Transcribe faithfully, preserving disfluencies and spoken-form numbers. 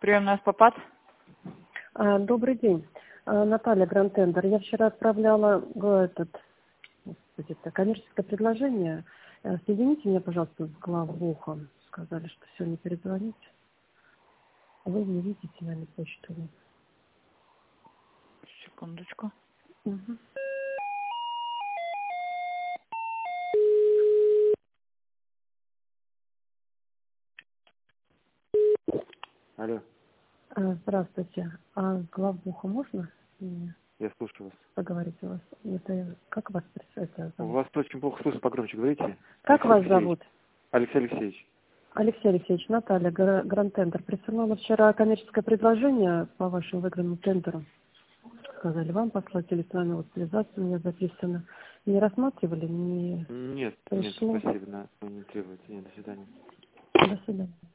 Приемная Спопад. А, Добрый день. А, Наталья Грантендер. Я вчера отправляла э, этот, господи, это коммерческое предложение. Э, Соедините меня, пожалуйста, с главбухом. Сказали, что сегодня перезвонить. А вы не видите, наверное, почту. Секундочку. Угу. Алло, А, Здравствуйте. А с главбухом можно мне я слушаю вас. поговорить у вас? Это как вас представить У зовут? вас очень плохо слышно, погромче говорите. Как Алексей вас Алексеевич. зовут? Алексей Алексеевич. Алексей Алексеевич, Наталья Гра- Грантендер. Присылала вчера коммерческое предложение по вашему выигранному тендеру. Сказали вам послать или с вами вот связаться, у меня записано. Не рассматривали, не Нет, нет, пришло. спасибо, на, не требуется. Нет, до свидания. До свидания.